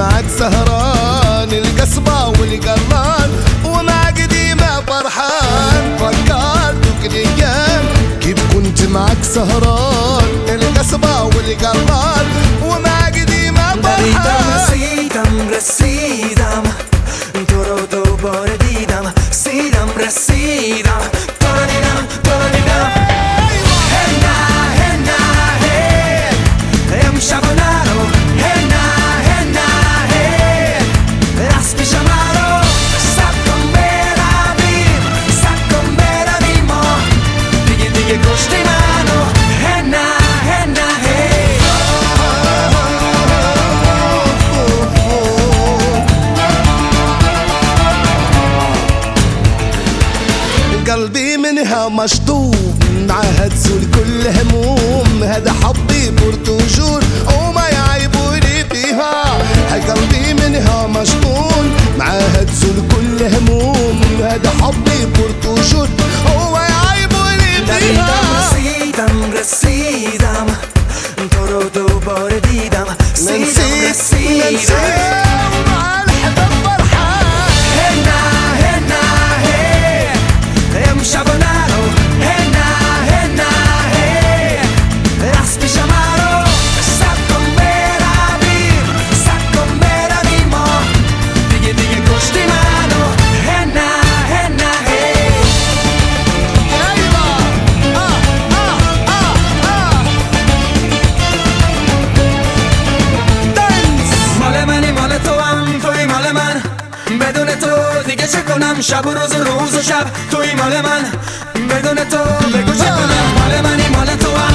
معك سهران القصبة والقران ومع قديمة فرحان. فكرتك الايام كيف كنت معك سهران القصبة والقران ومع قديمة فرحان. رسیدم رسیدم تو رو دوباره دیدم سیدم رسیدم تو رو دیدم تو رو دیدم. هی نه هی نه هی امشب و نرو هی نه هی نه هی از پیش من رو سب کن برویم سب کن برویم ما دیگه دیگه کشتی منو. هی نه هی نه هی قلبي منها مشطوب معها تزول كل هموم. هذا حبي برتجول وما يعيبوني فيها. هاي قلبي منها مشطول معها تزول كل هموم. هذا حبي برتجول وما يعيبوني فيها. رسیدم رسیدم تو رو دوباره دیدم سیدم رسیدم. بدون تو دیگه چه کنم شب و روز و روز و شب توی مال من بدون تو بگو چه کنم مال منی مال تو هم